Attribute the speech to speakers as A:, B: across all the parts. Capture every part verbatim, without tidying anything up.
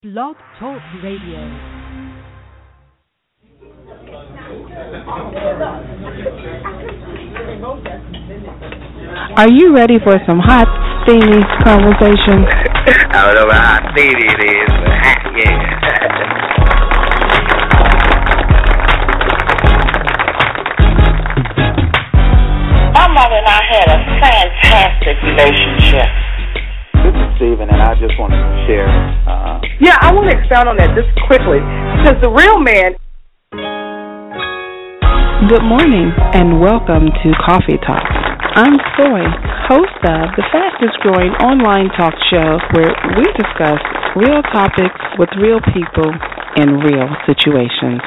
A: Blog Talk Radio. Are you ready for some hot, steamy conversation?
B: I don't know how steamy it is, but hot, yeah.
C: My mother and I had a fantastic relationship.
D: This is Stephen, and I just wanted to share. Uh,
E: yeah, I want to expound on that just quickly, because the real man.
A: Good morning, and welcome to Coffee Talk. I'm Soy, host of the fastest growing online talk show where we discuss real topics with real people in real situations.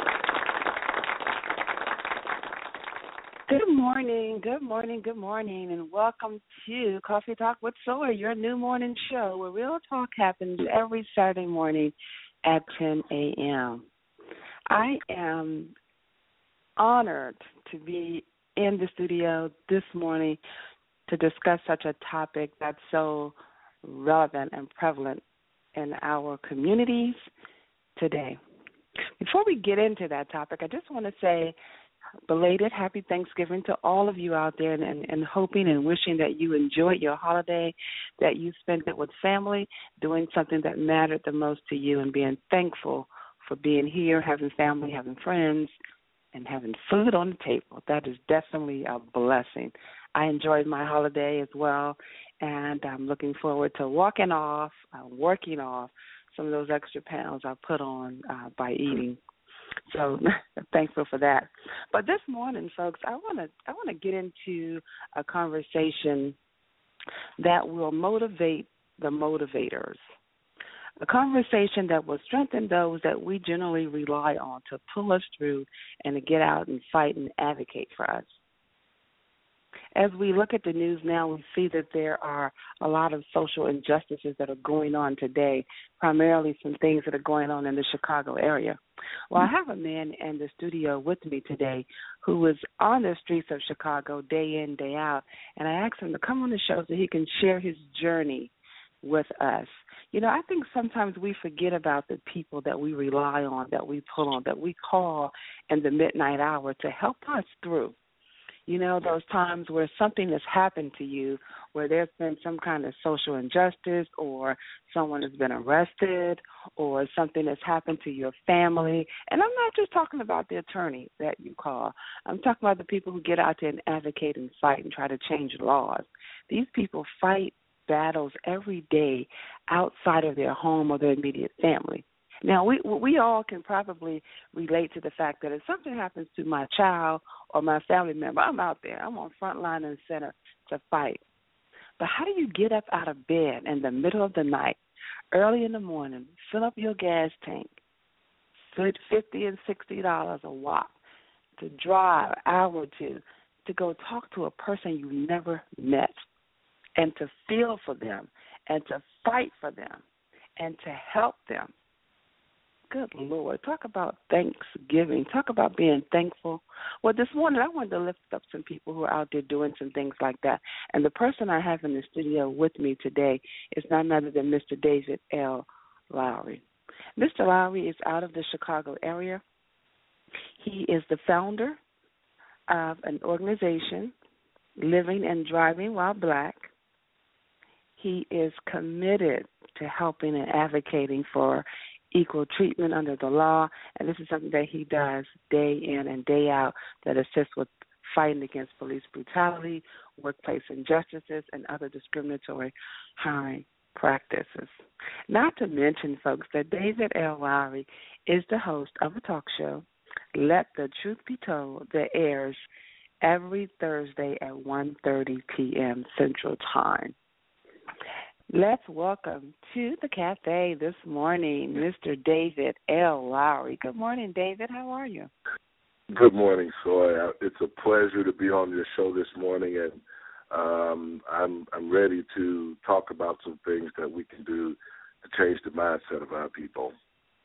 A: Good morning, good morning, good morning, and welcome to Coffee Talk with Soy, your new morning show where real talk happens every Saturday morning at ten a.m. I am honored to be in the studio this morning to discuss such a topic that's so relevant and prevalent in our communities today. Before we get into that topic, I just want to say belated happy Thanksgiving to all of you out there, and, and, and hoping and wishing that you enjoyed your holiday, that you spent it with family, doing something that mattered the most to you, and being thankful for being here, having family, having friends, and having food on the table. That is definitely a blessing. I enjoyed my holiday as well, and I'm looking forward to walking off, uh, working off some of those extra pounds I put on uh, by eating. So I'm thankful for that. But this morning, folks, I want to I want to get into a conversation that will motivate the motivators, a conversation that will strengthen those that we generally rely on to pull us through and to get out and fight and advocate for us. As we look at the news now, we see that there are a lot of social injustices that are going on today, primarily some things that are going on in the Chicago area. Well, I have a man in the studio with me today who is on the streets of Chicago day in, day out, and I asked him to come on the show so he can share his journey with us. You know, I think sometimes we forget about the people that we rely on, that we pull on, that we call in the midnight hour to help us through. You know, those times where something has happened to you, where there's been some kind of social injustice, or someone has been arrested, or something has happened to your family. And I'm not just talking about the attorney that you call. I'm talking about the people who get out there and advocate and fight and try to change laws. These people fight battles every day outside of their home or their immediate family. Now, we we all can probably relate to the fact that if something happens to my child or my family member, I'm out there. I'm on front line and center to fight. But how do you get up out of bed in the middle of the night, early in the morning, fill up your gas tank, fifty and sixty dollars a wop, to drive an hour or two, to go talk to a person you never met, and to feel for them, and to fight for them, and to help them? Good Lord, talk about Thanksgiving. Talk about being thankful. Well, this morning I wanted to lift up some people who are out there doing some things like that. And the person I have in the studio with me today is none other than Mister David L. Lowry. Mister Lowry is out of the Chicago area. He is the founder of an organization, Living and Driving While Black. He is committed to helping and advocating for equal treatment under the law, and this is something that he does day in and day out that assists with fighting against police brutality, workplace injustices, and other discriminatory hiring practices. Not to mention, folks, that David L. Lowry is the host of a talk show, Let the Truth Be Told, that airs every Thursday at one thirty p.m. Central Time. Let's welcome to the cafe this morning Mister David L. Lowry. Good morning, David. How are you?
F: Good morning, Soy. It's a pleasure to be on your show this morning, and um, I'm I'm ready to talk about some things that we can do to change the mindset of our people.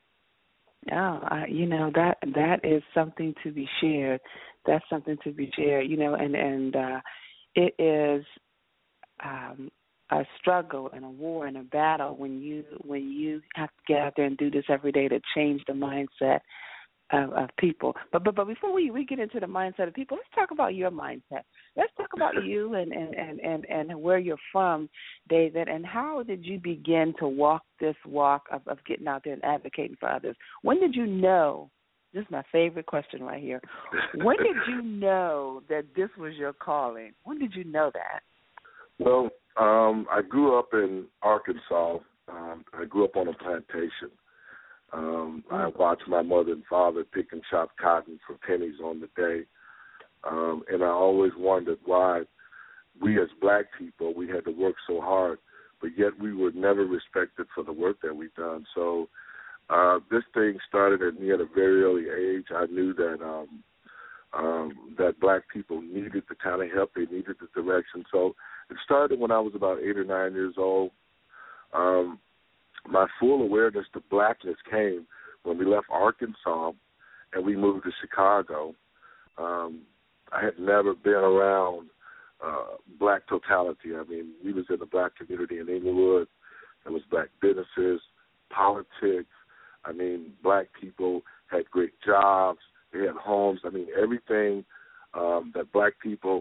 A: Oh, uh, you know, that that is something to be shared. That's something to be shared. You know, and and uh, it is. Um, a struggle and a war and a battle when you when you have to get out there and do this every day to change the mindset of, of people. But but but before we, we get into the mindset of people, let's talk about your mindset. Let's talk about you and, and, and, and, and where you're from, David, and how did you begin to walk this walk of, of getting out there and advocating for others? When did you know? This is my favorite question right here. When did you know that this was your calling? When did you know that?
F: Well, um, I grew up in Arkansas. Um, I grew up on a plantation. Um, I watched my mother and father pick and chop cotton for pennies on the day. Um, and I always wondered why we as black people, we had to work so hard, but yet we were never respected for the work that we've done. So uh, this thing started at me at a very early age. I knew that um, um, that black people needed the kind of help, they needed the direction. So it started when I was about eight or nine years old. Um, my full awareness to blackness came when we left Arkansas and we moved to Chicago. Um, I had never been around uh, black totality. I mean, we was in the black community in Inglewood. There was black businesses, politics. I mean, black people had great jobs. They had homes. I mean, everything um, that black people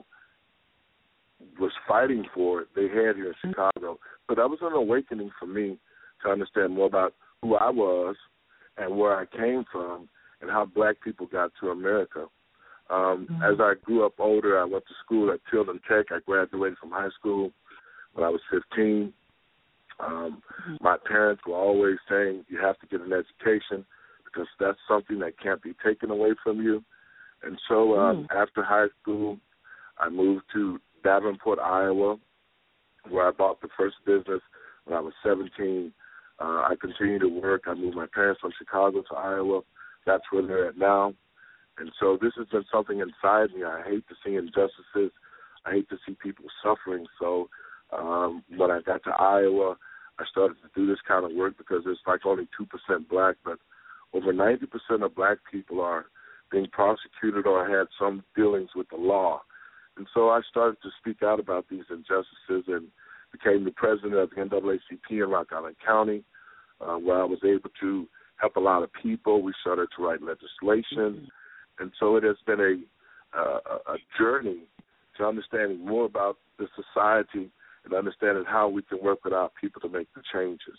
F: was fighting for, they had here in Chicago. But that was an awakening for me to understand more about who I was and where I came from and how black people got to America. Um, mm-hmm. As I grew up older, I went to school at Tilden Tech. I graduated from high school when I was fifteen. Um, mm-hmm. My parents were always saying, you have to get an education because that's something that can't be taken away from you. And so um, mm-hmm. after high school, I moved to Davenport, Iowa, where I bought the first business when I was seventeen. Uh, I continued to work. I moved my parents from Chicago to Iowa. That's where they're at now. And so this has been something inside me. I hate to see injustices. I hate to see people suffering. So um, when I got to Iowa, I started to do this kind of work because it's like only two percent black, but over ninety percent of black people are being prosecuted or had some dealings with the law. And so I started to speak out about these injustices and became the president of the N double A C P in Rock Island County, uh, where I was able to help a lot of people. We started to write legislation. Mm-hmm. And so it has been a, uh, a journey to understanding more about the society and understanding how we can work with our people to make the changes.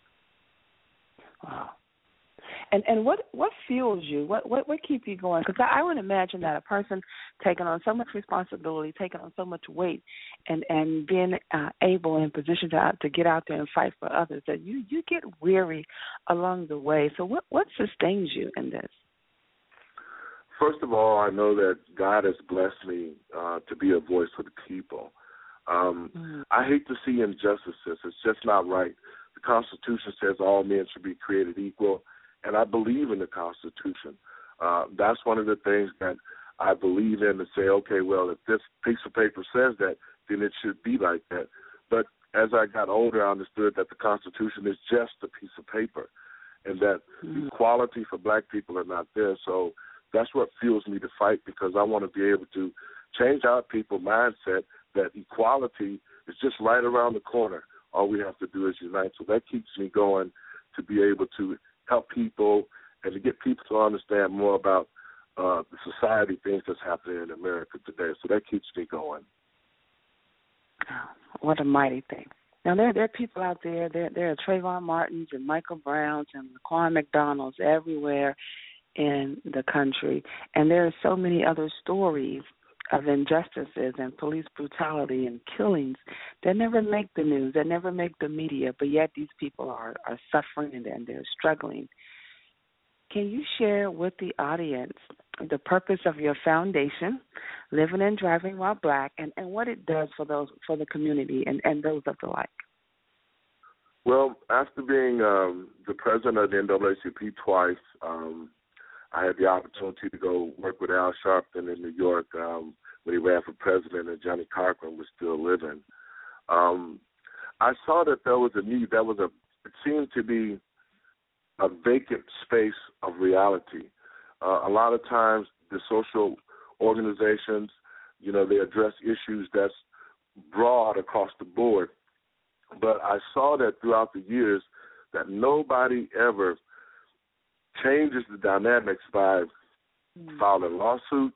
A: Wow. And and what, what fuels you? What what, what keeps you going? Because I, I would imagine that a person taking on so much responsibility, taking on so much weight, and, and being uh, able and positioned to, to get out there and fight for others, that you, you get weary along the way. So what, what sustains you in this?
F: First of all, I know that God has blessed me uh, to be a voice for the people. Um, mm-hmm. I hate to see injustices. It's just not right. The Constitution says all men should be created equal, and I believe in the Constitution. Uh, that's one of the things that I believe in, to say, okay, well, if this piece of paper says that, then it should be like that. But as I got older, I understood that the Constitution is just a piece of paper and that mm-hmm. equality for black people are not there. So that's what fuels me to fight, because I want to be able to change our people mindset that equality is just right around the corner. All we have to do is unite. So that keeps me going, to be able to help people and to get people to understand more about uh, the society, things that's happening in America today. So that keeps me going.
A: What a mighty thing. Now, there, there are people out there, there, there are Trayvon Martins and Michael Browns and Laquan McDonald's everywhere in the country, and there are so many other stories of injustices and police brutality and killings that never make the news, that never make the media, but yet these people are, are suffering and, and they're struggling. Can you share with the audience the purpose of your foundation, Living and Driving While Black, and, and what it does for those for the community and, and those of the like?
F: Well, after being um, the president of the N double A C P twice, um, I had the opportunity to go work with Al Sharpton in New York um, when he ran for president and Johnny Cochran was still living. Um, I saw that there was a need. That was a. It seemed to be a vacant space of reality. Uh, a lot of times, the social organizations, you know, they address issues that's broad across the board, But I saw that throughout the years that nobody ever changes the dynamics by mm. filing lawsuits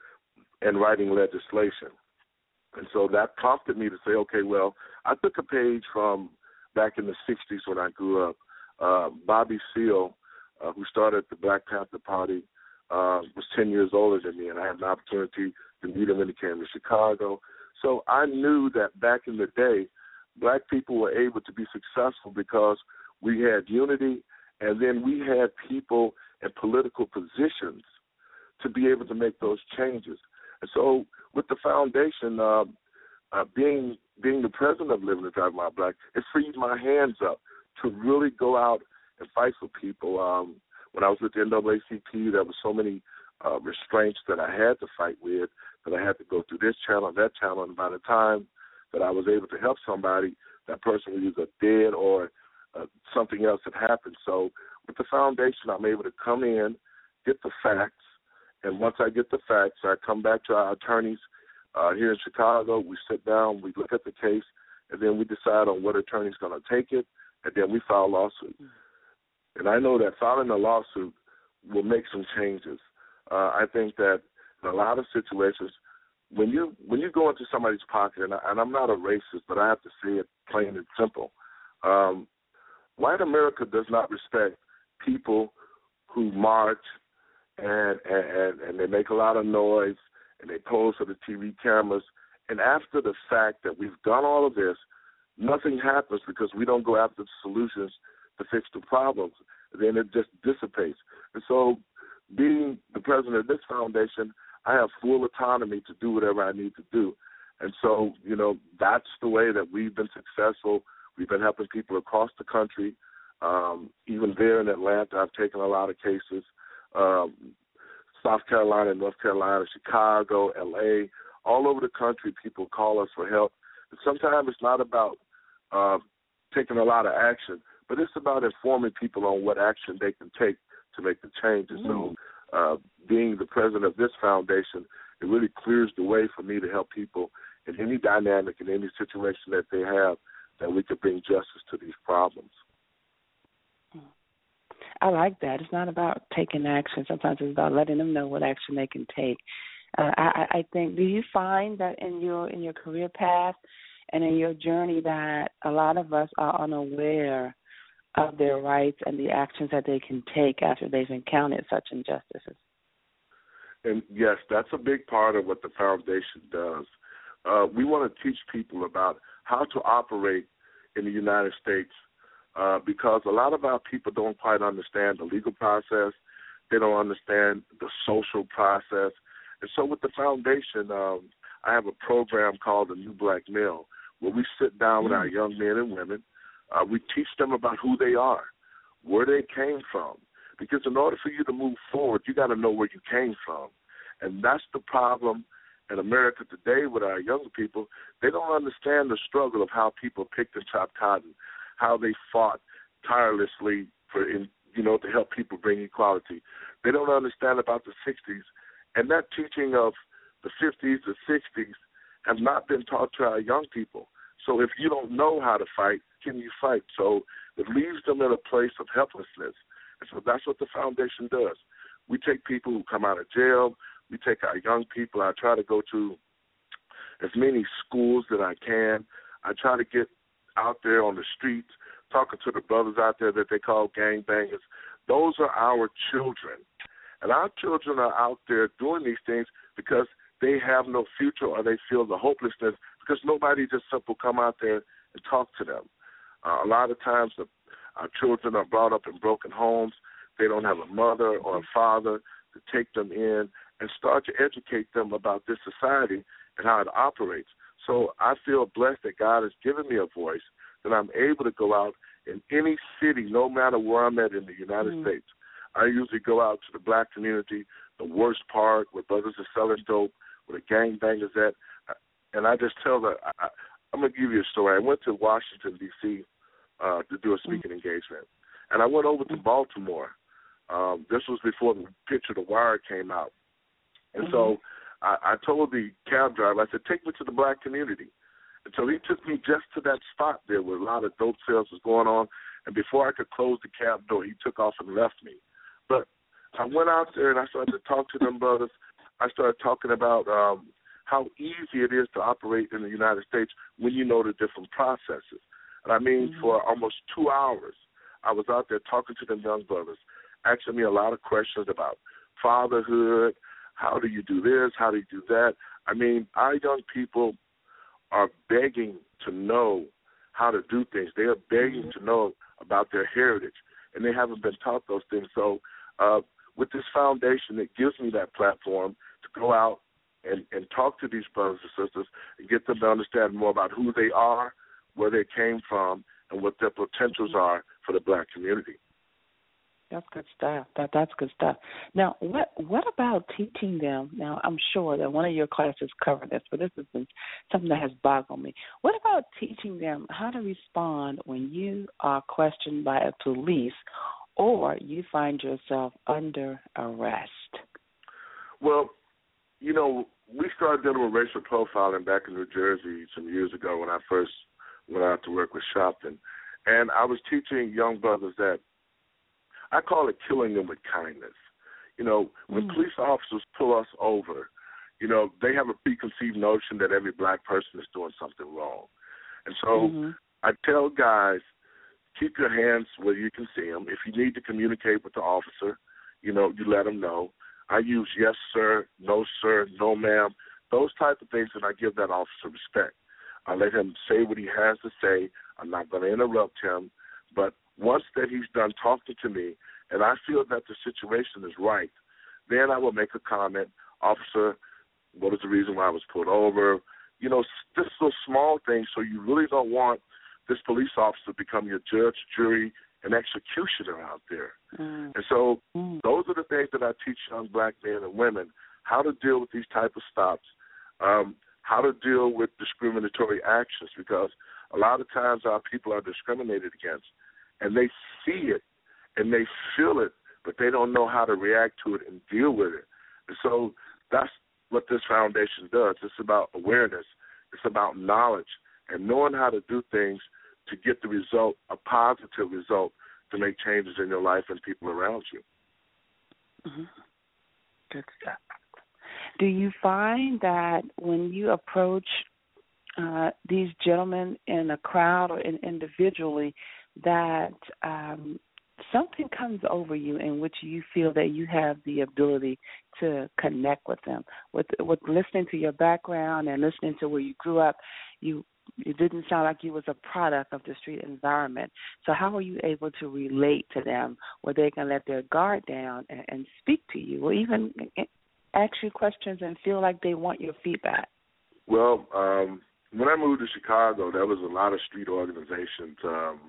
F: and writing legislation. And so that prompted me to say, okay, well, I took a page from back in the sixties when I grew up. Uh, Bobby Seale, uh, who started the Black Panther Party, uh, was ten years older than me, and I had an opportunity to meet him when he came to Chicago. So I knew that back in the day, black people were able to be successful because we had unity, and then we had people in political positions to be able to make those changes. And so with the foundation, uh, uh, being being the president of Living the Drive My Black, it freed my hands up to really go out and fight for people. Um, when I was with the N double A C P, there were so many uh, restraints that I had to fight with, that I had to go through this channel, that channel, and by the time that I was able to help somebody, that person was either dead or uh, something else had happened. So with the foundation, I'm able to come in, get the facts, and once I get the facts, I come back to our attorneys uh, here in Chicago. We sit down, we look at the case, and then we decide on what attorney's going to take it, and then we file a lawsuit. And I know that filing a lawsuit will make some changes. Uh, I think that in a lot of situations, when you when you go into somebody's pocket, and, I, and I'm not a racist, but I have to say it plain and simple, um, white America does not respect people who march and, and, and they make a lot of noise and they pose for the T V cameras. And after the fact that we've done all of this, nothing happens because we don't go after the solutions to fix the problems. Then it just dissipates. And so being the president of this foundation, I have full autonomy to do whatever I need to do. And so, you know, that's the way that we've been successful. We've been helping people across the country. Um, even there in Atlanta, I've taken a lot of cases. Um, South Carolina, North Carolina, Chicago, L A, all over the country, people call us for help. And sometimes it's not about uh, taking a lot of action, but it's about informing people on what action they can take to make the changes. Mm-hmm. So uh, being the president of this foundation, it really clears the way for me to help people in any dynamic, in any situation that they have, that we could bring justice to these problems.
A: I like that. It's not about taking action. Sometimes it's about letting them know what action they can take. Uh, I, I think, do you find that in your in your career path and in your journey that a lot of us are unaware of their rights and the actions that they can take after they've encountered such injustices?
F: And, yes, that's a big part of what the foundation does. Uh, we want to teach people about how to operate in the United States uh, because a lot of our people don't quite understand the legal process. They don't understand the social process. And so with the foundation, um, I have a program called The New Black Male, where we sit down with our young men and women. Uh, we teach them about who they are, where they came from. Because in order for you to move forward, you got to know where you came from. And that's the problem in America today with our younger people. They don't understand the struggle of how people picked and chopped cotton, how they fought tirelessly for, in, you know, to help people bring equality. They don't understand about the sixties. And that teaching of the fifties, the sixties, have not been taught to our young people. So if you don't know how to fight, can you fight? So it leaves them in a place of helplessness. And so that's what the foundation does. We take people who come out of jail. We take our young people. I try to go to as many schools that I can. I try to get out there on the streets, talking to the brothers out there that they call gangbangers. Those are our children. And our children are out there doing these things because they have no future or they feel the hopelessness because nobody just simple come out there and talk to them. Uh, a lot of times the, our children are brought up in broken homes. They don't have a mother or a father to take them in and start to educate them about this society and how it operates. So I feel blessed that God has given me a voice, that I'm able to go out in any city, no matter where I'm at in the United mm. States. I usually go out to the black community, the worst part, where brothers are selling dope, where the gangbangers at, and I just tell them, I, I'm going to give you a story. I went to Washington, D C uh, to do a speaking mm. engagement, and I went over to Baltimore. Um, this was before the picture The Wire came out. And mm-hmm. so I, I told the cab driver, I said, take me to the black community. And so he took me just to that spot there where a lot of dope sales was going on. And before I could close the cab door, he took off and left me. But I went out there and I started to talk to them brothers. I started talking about um, how easy it is to operate in the United States when you know the different processes. And I mean, mm-hmm. for almost two hours, I was out there talking to them young brothers, asking me a lot of questions about fatherhood, how do you do this, how do you do that. I mean, our young people are begging to know how to do things. They are begging mm-hmm. to know about their heritage, and they haven't been taught those things. So uh, with this foundation, it gives me that platform to go out and, and talk to these brothers and sisters and get them to understand more about who they are, where they came from, and what their potentials are for the black community.
A: That's good stuff. That that's good stuff. Now, what what about teaching them? Now, I'm sure that one of your classes covered this, but this has been something that has boggled me. What about teaching them how to respond when you are questioned by a police or you find yourself under arrest?
F: Well, you know, we started dealing with racial profiling back in New Jersey some years ago when I first went out to work with Shopton. And I was teaching young brothers that I call it killing them with kindness. You know, when mm. police officers pull us over, you know, they have a preconceived notion that every black person is doing something wrong. And so mm-hmm. I tell guys, keep your hands where you can see them. If you need to communicate with the officer, you know, you let them know. I use yes, sir, no, sir, no, ma'am, those type of things, and I give that officer respect. I let him say what he has to say. I'm not going to interrupt him. But once that he's done talking to me and I feel that the situation is right, then I will make a comment. Officer, what is the reason why I was pulled over? You know, just those small things, so you really don't want this police officer to become your judge, jury, and executioner out there. Mm. And so mm. those are the things that I teach young black men and women, how to deal with these type of stops, um, how to deal with discriminatory actions, because a lot of times our people are discriminated against, and they see it and they feel it, but they don't know how to react to it and deal with it. And so that's what this foundation does. It's about awareness. It's about knowledge and knowing how to do things to get the result, a positive result, to make changes in your life and people around you.
A: Mm-hmm. Good stuff. Do you find that when you approach uh, these gentlemen in a crowd or in individually, that um, something comes over you in which you feel that you have the ability to connect with them? With with listening to your background and listening to where you grew up, you it didn't sound like you was a product of the street environment. So how are you able to relate to them where they can let their guard down and, and speak to you or even ask you questions and feel like they want your feedback?
F: Well, um, when I moved to Chicago, there was a lot of street organizations um,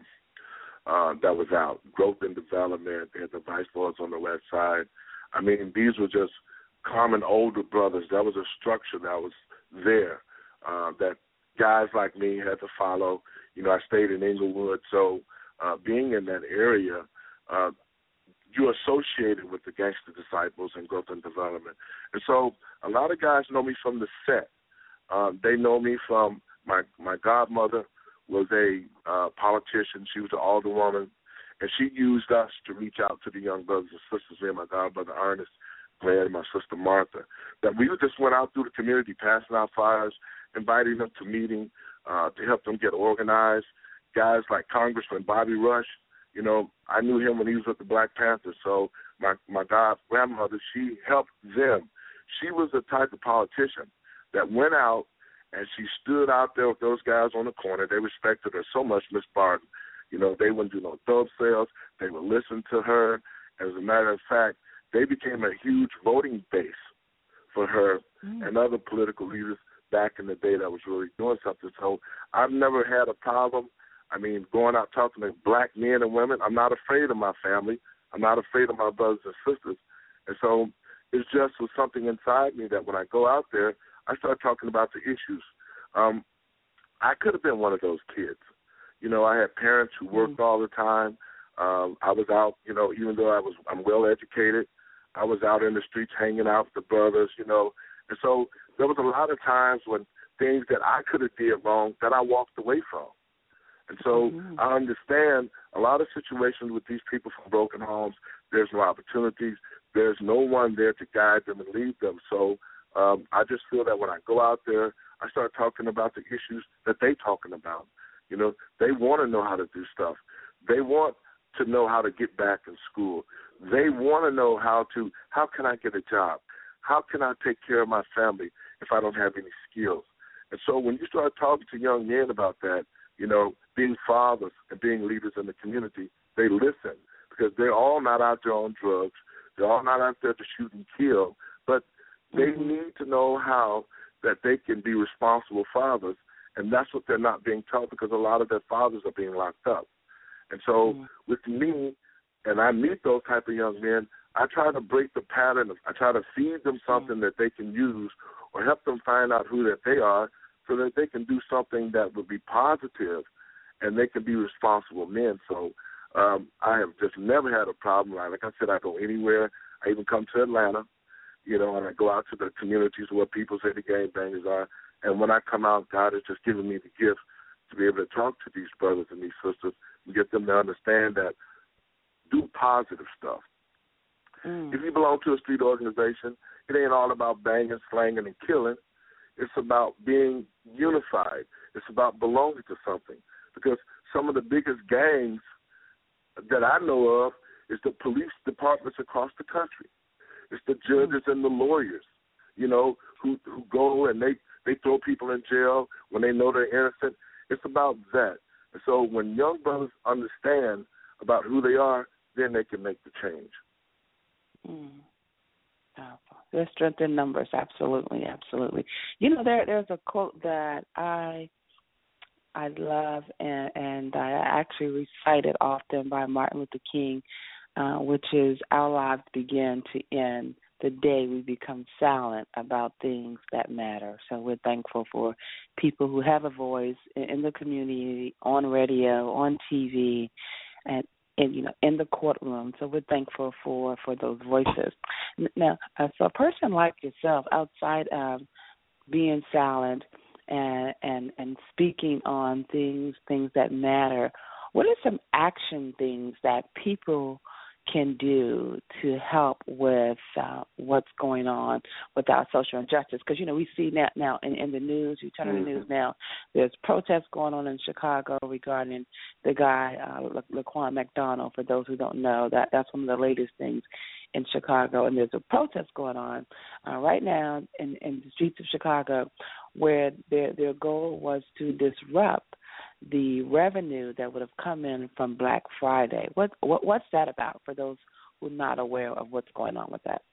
F: uh, that was out. Growth and Development, they had the Vice Lords on the west side. I mean, these were just common older brothers. That was a structure that was there uh, that guys like me had to follow. You know, I stayed in Inglewood, so uh, being in that area, uh, you're associated with the Gangster Disciples and Growth and Development. And so a lot of guys know me from the set. Um, they know me from my my godmother was a uh, politician. She was an alderwoman, and she used us to reach out to the young brothers and sisters. Me and my godmother Ernest, Glenn, and my sister Martha. That we just went out through the community, passing out flyers, inviting them to meeting uh, to help them get organized. Guys like Congressman Bobby Rush, you know, I knew him when he was with the Black Panthers. So my my god grandmother, she helped them. She was the type of politician that went out and she stood out there with those guys on the corner. They respected her so much, Miss Barton. You know, they wouldn't do no dope sales. They would listen to her. As a matter of fact, they became a huge voting base for her mm. and other political leaders back in the day that was really doing something. So I've never had a problem. I mean, going out talking to black men and women, I'm not afraid of my family. I'm not afraid of my brothers and sisters. And so it's just was something inside me that when I go out there, I start talking about the issues. Um, I could have been one of those kids. You know, I had parents who worked mm-hmm. all the time. Um, I was out, you know, even though I was I'm well educated, I was out in the streets hanging out with the brothers, you know. And so there was a lot of times when things that I could have did wrong that I walked away from. And so mm-hmm. I understand a lot of situations with these people from broken homes, there's no opportunities. There's no one there to guide them and lead them. So um, I just feel that when I go out there, I start talking about the issues that they're talking about. You know, they want to know how to do stuff. They want to know how to get back in school. They want to know how to, how can I get a job? How can I take care of my family if I don't have any skills? And so when you start talking to young men about that, you know, being fathers and being leaders in the community, they listen because they're all not out there on drugs. They're all not out there to shoot and kill, but they mm-hmm. need to know how that they can be responsible fathers, and that's what they're not being taught because a lot of their fathers are being locked up. And so mm-hmm. with me, and I meet those type of young men, I try to break the pattern. Of, I try to feed them something mm-hmm. that they can use or help them find out who that they are so that they can do something that would be positive and they can be responsible men. So um, I have just never had a problem. Like I said, I go anywhere. I even come to Atlanta, you know, and I go out to the communities where people say the gangbangers are. And when I come out, God has just given me the gift to be able to talk to these brothers and these sisters and get them to understand that do positive stuff. Mm. If you belong to a street organization, it ain't all about banging, slanging, and killing. It's about being unified. It's about belonging to something. Because some of the biggest gangs that I know of is the police departments across the country. It's the judges and the lawyers, you know, who who go and they, they throw people in jail when they know they're innocent. It's about that. And so when young brothers understand about who they are, then they can make the change.
A: Mm. Powerful. There's strength in numbers, absolutely, absolutely. You know, there there's a quote that I I love and, and I actually recite it often by Martin Luther King, uh, which is our lives begin to end the day we become silent about things that matter. So we're thankful for people who have a voice in the community, on radio, on T V, and in, you know, in the courtroom. So we're thankful for, for those voices. Now, uh, so a person like yourself, outside of being silent and, and and speaking on things things that matter, what are some action things that people can do to help with uh, what's going on with our social injustice? Because, you know, we see that now in, in the news. You turn on the news now, there's protests going on in Chicago regarding the guy, uh, Laquan McDonald. For those who don't know, that that's one of the latest things in Chicago. And there's a protest going on uh, right now in, in the streets of Chicago where their their goal was to disrupt the revenue that would have come in from Black Friday. What, what what's that about for those who are not aware of what's going on with that?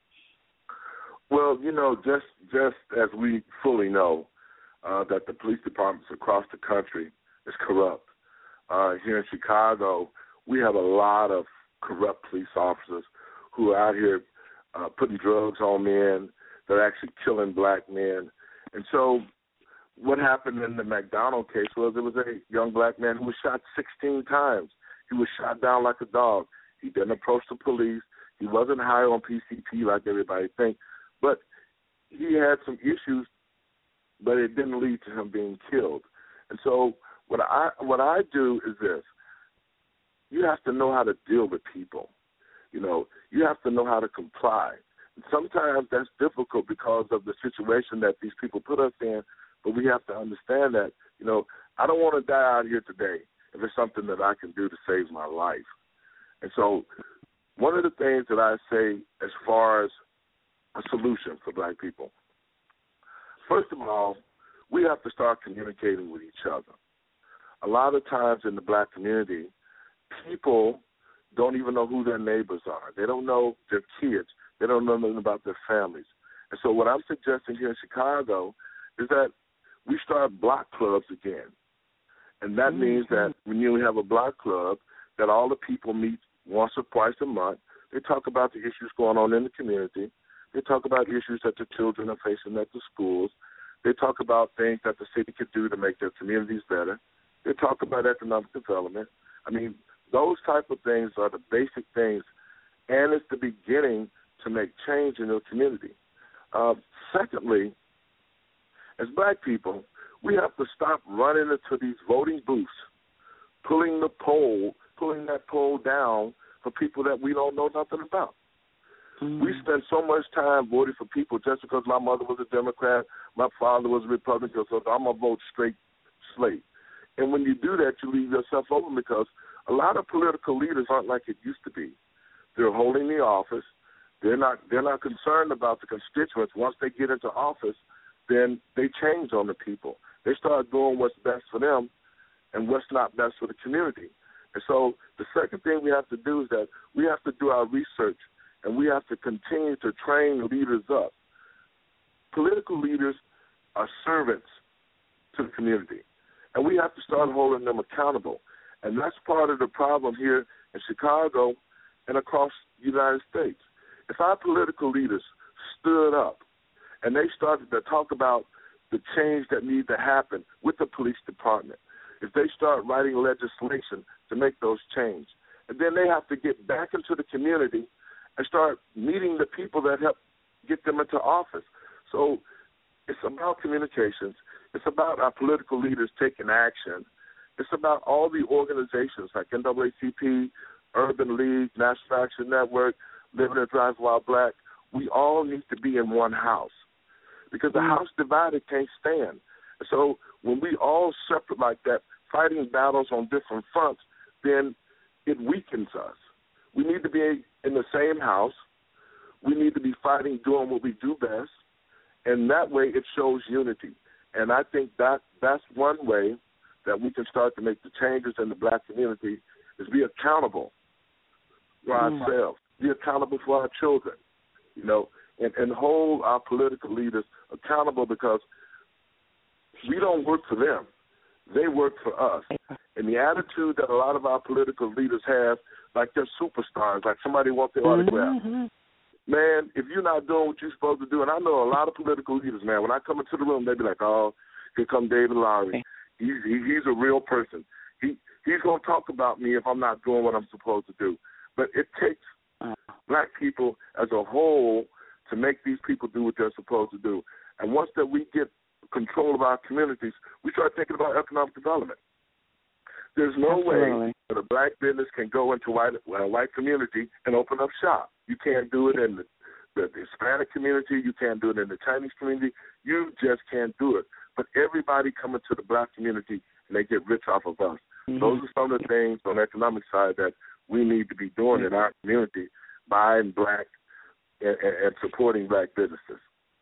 F: Well, you know, just just as we fully know uh, that the police departments across the country is corrupt. Uh, here in Chicago, we have a lot of corrupt police officers who are out here uh, putting drugs on men. They're actually killing black men. And so what happened in the McDonald case was there was a young black man who was shot sixteen times. He was shot down like a dog. He didn't approach the police. He wasn't high on P C P like everybody thinks. But he had some issues, but it didn't lead to him being killed. And so what I what I do is this. You have to know how to deal with people. You know, you have to know how to comply. And sometimes that's difficult because of the situation that these people put us in. But we have to understand that, you know, I don't want to die out here today if it's something that I can do to save my life. And so one of the things that I say as far as a solution for black people, first of all, we have to start communicating with each other. A lot of times in the black community, people don't even know who their neighbors are. They don't know their kids. They don't know nothing about their families. And so what I'm suggesting here in Chicago is that we start block clubs again. And that mm-hmm. means that when you have a block club, that all the people meet once or twice a month. They talk about the issues going on in the community. They talk about issues that the children are facing at the schools. They talk about things that the city could do to make their communities better. They talk about economic development. I mean, those type of things are the basic things, and it's the beginning to make change in the community. Uh, secondly, as black people, We have to stop running into these voting booths, pulling the poll, pulling that poll down for people that we don't know nothing about. Mm-hmm. We spend so much time voting for people just because my mother was a Democrat, my father was a Republican, so I'm going to vote straight slate. And when you do that, you leave yourself open because a lot of political leaders aren't like it used to be. They're holding the office. They're not they're not concerned about the constituents. Once they get into office, then they change on the people. They start doing what's best for them and what's not best for the community. And so the second thing we have to do is that we have to do our research, and we have to continue to train leaders up. Political leaders are servants to the community, and we have to start holding them accountable. And that's part of the problem here in Chicago and across the United States. If our political leaders stood up and they started to talk about the change that needs to happen with the police department, if they start writing legislation to make those changes, and then they have to get back into the community and start meeting the people that help get them into office. So it's about communications. It's about our political leaders taking action. It's about all the organizations like N double A C P, Urban League, National Action Network, Living and Drive While Black. We all need to be in one house because the house divided can't stand. So when we all separate like that, fighting battles on different fronts, then it weakens us. We need to be in the same house. We need to be fighting, doing what we do best, and that way it shows unity. And I think that that's one way that we can start to make the changes in the black community is be accountable for mm. ourselves, be accountable for our children, you know, and, and hold our political leaders accountable because we don't work for them. They work for us. And the attitude that a lot of our political leaders have, like they're superstars, like somebody wants their autograph. Mm-hmm. Man, if you're not doing what you're supposed to do, and I know a lot of political leaders, man, when I come into the room, they be like, oh, here come David Lowry. He's, he, he's a real person. He He's going to talk about me if I'm not doing what I'm supposed to do. But it takes black people as a whole to make these people do what they're supposed to do. And once that we get control of our communities, we start thinking about economic development. There's no Absolutely. way that a black business can go into white, a white community and open up shop. You can't do it in the, the, the Hispanic community. You can't do it in the Chinese community. You just can't do it. But everybody coming to the black community and they get rich off of us. Mm-hmm. Those are some of the things on the economic side that we need to be doing mm-hmm. in our community, buying black and, and, and supporting black businesses.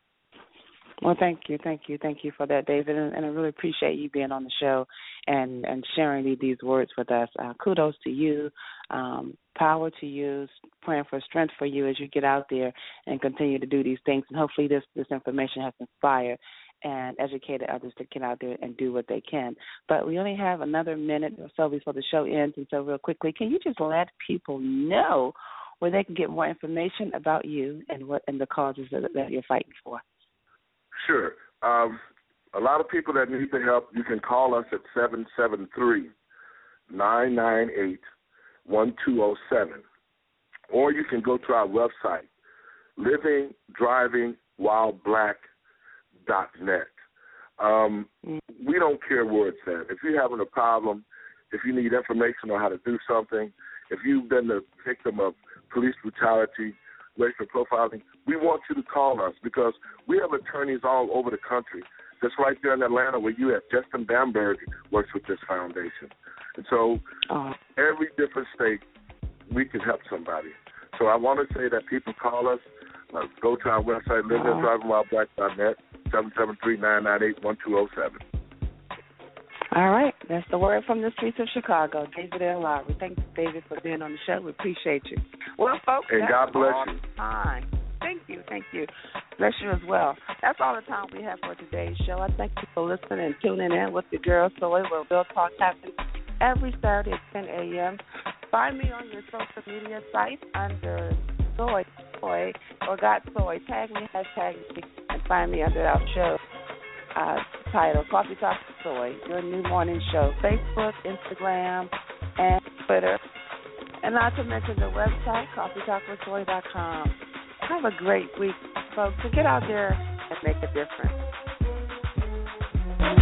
A: Well, thank you, thank you, thank you for that, David, and, and I really appreciate you being on the show and, and sharing these words with us. Uh, kudos to you, um, power to you, praying for strength for you as you get out there and continue to do these things, and hopefully this, this information has inspired and educated others to get out there and do what they can. But we only have another minute or so before the show ends, and so real quickly, can you just let people know where they can get more information about you and what and the causes that, that you're fighting for?
F: Sure. Um, a lot of people that need the help, you can call us at seven seven three, nine nine eight, one two zero seven. Or you can go to our website, living driving while black dot net. Um, we don't care where it's at. If you're having a problem, if you need information on how to do something, if you've been the victim of police brutality, racial profiling, we want you to call us because we have attorneys all over the country. Just right there in Atlanta where you at, Justin Bamberg works with this foundation. And so oh. every different state, we can help somebody. So I want to say that people call us, uh, go to our website, living and driving while black dot net, seven seven three, nine nine eight, one two zero seven.
A: All right. That's the word from the streets of Chicago. David L. Lowry. Thanks, David, for being on the show. We appreciate you. Well, folks,
F: and
A: that's
F: God bless
A: all
F: you.
A: the time. Thank you. Thank you. Bless you as well. That's all the time we have for today's show. I thank you for listening and tuning in with your girl, Soy, where Real Talk happens every Saturday at ten a.m. Find me on your social media sites under Soy, Soy, or Got Soy. Tag me, hashtag me, and find me under our show uh, title, Coffee Talk with Soy, your new morning show. Facebook, Instagram, and Twitter. And not to mention the website, coffee talk with soy dot com. Have a great week, folks. So get out there and make a difference.